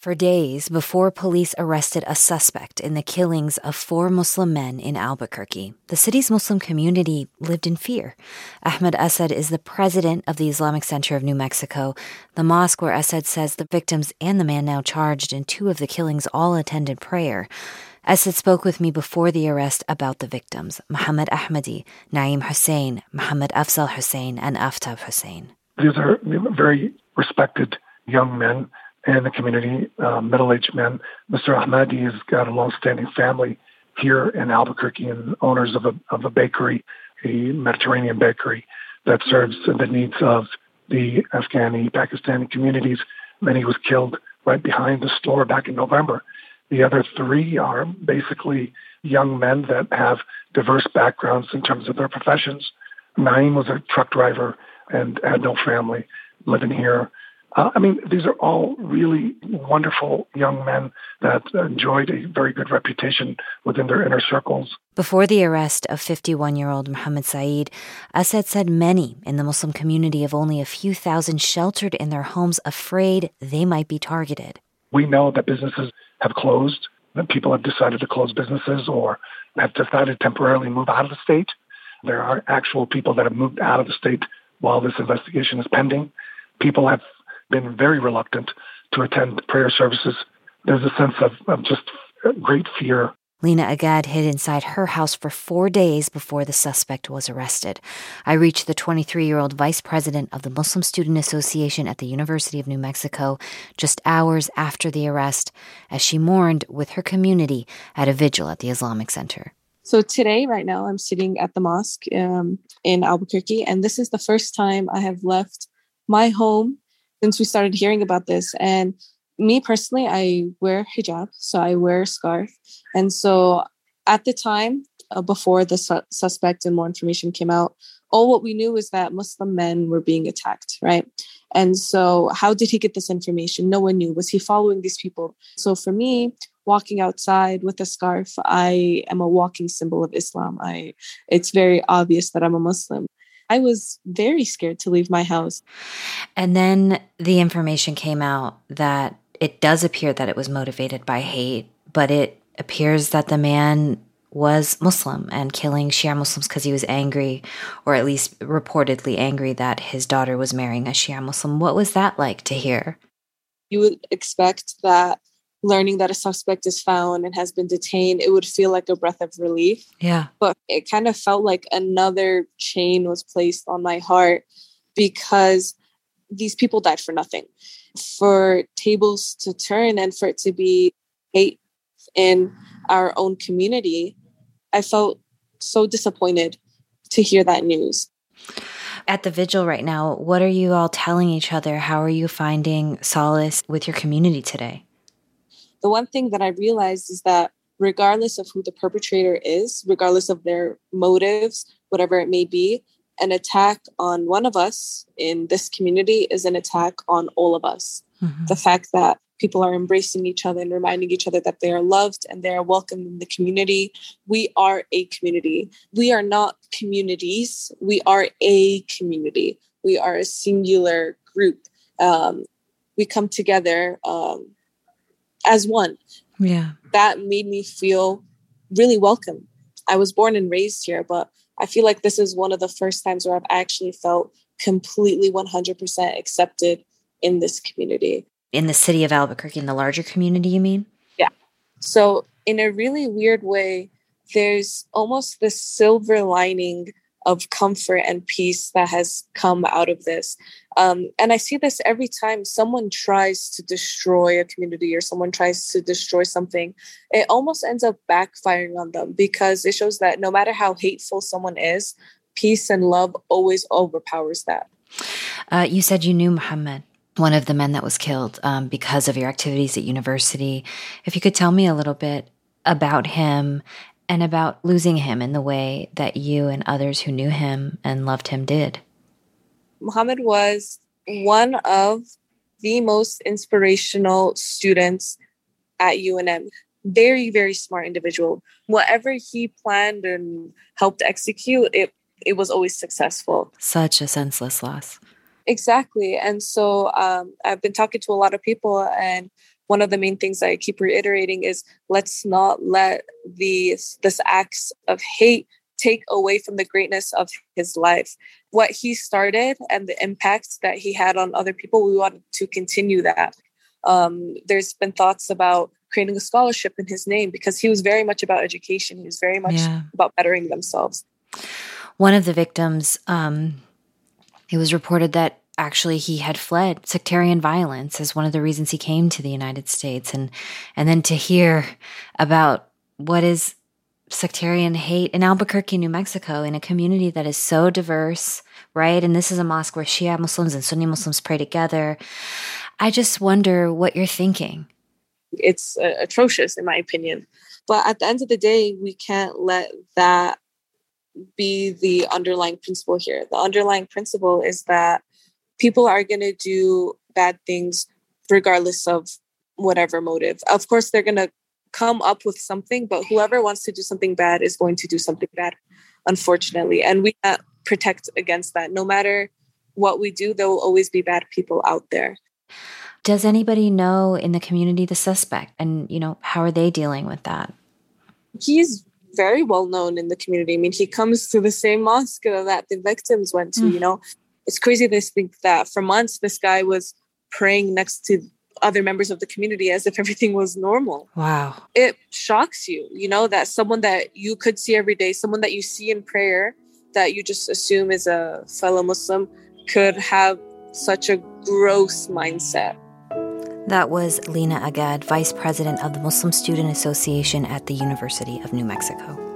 For days before police arrested a suspect in the killings of 4 Muslim men in Albuquerque, the city's Muslim community lived in fear. Ahmed Asad is the president of the Islamic Center of New Mexico, the mosque where Asad says the victims and the man now charged in 2 of the killings all attended prayer. Asad spoke with me before the arrest about the victims, Muhammad Ahmadi, Naeem Hussein, Muhammad Afzal Hussein, and Aftab Hussein. These are very respected young men in the community, middle-aged men. Mr. Ahmadi has got a long-standing family here in Albuquerque and owners of a bakery, a Mediterranean bakery that serves the needs of the Afghani, Pakistani communities. And he was killed right behind the store back in November. The other 3 are basically young men that have diverse backgrounds in terms of their professions. Naeem was a truck driver and had no family living here. These are all really wonderful young men that enjoyed a very good reputation within their inner circles. Before the arrest of 51-year-old Muhammad Saeed, Asad said many in the Muslim community of only a few thousand sheltered in their homes, afraid they might be targeted. We know that businesses have closed, that people have decided to close businesses or have decided to temporarily move out of the state. There are actual people that have moved out of the state while this investigation is pending. People have been very reluctant to attend prayer services. There's a sense of just great fear. Lena Agad hid inside her house for 4 days before the suspect was arrested. I reached the 23-year-old vice president of the Muslim Student Association at the University of New Mexico just hours after the arrest, as she mourned with her community at a vigil at the Islamic Center. So today, right now, I'm sitting at the mosque in Albuquerque, and this is the first time I have left my home since we started hearing about this. And me personally, I wear hijab, so I wear a scarf. And so at the time, before the suspect and more information came out, all what we knew is that Muslim men were being attacked, right? And so how did he get this information? No one knew. Was he following these people? So for me, walking outside with a scarf, I am a walking symbol of Islam. It's very obvious that I'm a Muslim. I was very scared to leave my house. And then the information came out that it does appear that it was motivated by hate, but it appears that the man was Muslim and killing Shia Muslims because he was angry, or at least reportedly angry, that his daughter was marrying a Shia Muslim. What was that like to hear? You would expect that learning that a suspect is found and has been detained, it would feel like a breath of relief. Yeah. But it kind of felt like another chain was placed on my heart, because these people died for nothing. For tables to turn and for it to be hate in our own community, I felt so disappointed to hear that news. At the vigil right now, what are you all telling each other? How are you finding solace with your community today? The one thing that I realized is that regardless of who the perpetrator is, regardless of their motives, whatever it may be, an attack on one of us in this community is an attack on all of us. Mm-hmm. The fact that people are embracing each other and reminding each other that they are loved and they are welcome in the community. We are a community. We are not communities. We are a community. We are a singular group. We come together as one. Yeah. That made me feel really welcome. I was born and raised here, but I feel like this is one of the first times where I've actually felt completely 100% accepted in this community. In the city of Albuquerque, in the larger community, you mean? Yeah. So in a really weird way, there's almost this silver lining of comfort and peace that has come out of this. And I see this every time someone tries to destroy a community or someone tries to destroy something. It almost ends up backfiring on them, because it shows that no matter how hateful someone is, peace and love always overpowers that. You said you knew Muhammad, one of the men that was killed, because of your activities at university. If you could tell me a little bit about him and about losing him in the way that you and others who knew him and loved him did. Muhammad was one of the most inspirational students at UNM. Very, very smart individual. Whatever he planned and helped execute, it was always successful. Such a senseless loss. Exactly. And so I've been talking to a lot of people, and one of the main things I keep reiterating is let's not let this acts of hate take away from the greatness of his life. What he started and the impact that he had on other people, we want to continue that. There's been thoughts about creating a scholarship in his name because he was very much about education. He was very much about bettering themselves. One of the victims, it was reported that actually he had fled sectarian violence as one of the reasons he came to the United States. And then to hear about what is sectarian hate in Albuquerque, New Mexico, in a community that is so diverse, right? And this is a mosque where Shia Muslims and Sunni Muslims pray together. I just wonder what you're thinking. It's atrocious, in my opinion. But at the end of the day, we can't let that be the underlying principle here. The underlying principle is that people are going to do bad things regardless of whatever motive. Of course, they're going to come up with something, but whoever wants to do something bad is going to do something bad, unfortunately. And we can't protect against that. No matter what we do, there will always be bad people out there. Does anybody know in the community the suspect? And, how are they dealing with that? He's very well known in the community. I mean, he comes to the same mosque that the victims went to, It's crazy to think that for months, this guy was praying next to other members of the community as if everything was normal. Wow. It shocks you, that someone that you could see every day, someone that you see in prayer, that you just assume is a fellow Muslim, could have such a gross mindset. That was Lina Agad, Vice President of the Muslim Student Association at the University of New Mexico.